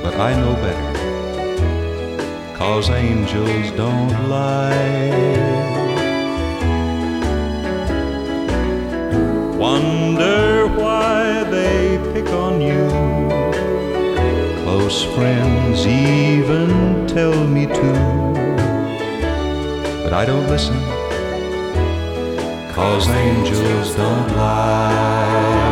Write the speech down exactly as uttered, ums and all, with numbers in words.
but I know better, 'cause angels don't lie. Wonder why they pick on you. Close friends even tell me to, but I don't listen, 'cause angels don't lie.